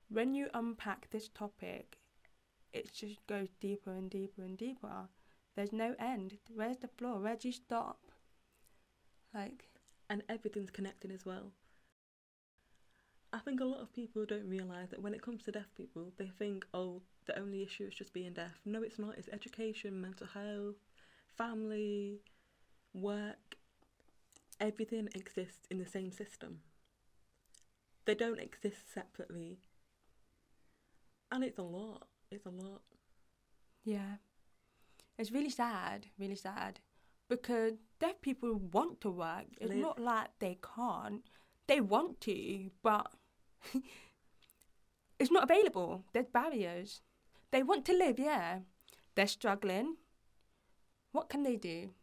when you unpack this topic, it just goes deeper and deeper and deeper. There's no end. Where's the floor? Where do you stop? And everything's connected as well. I think a lot of people don't realise that when it comes to deaf people, they think, oh, the only issue is just being deaf. No, it's not. It's education, mental health, family, work. Everything exists in the same system. They don't exist separately. And it's a lot. It's a lot. Yeah. It's really sad, because deaf people want to work. It's not like they can't. They want to, but it's not available. There's barriers. They want to live, yeah. They're struggling. What can they do?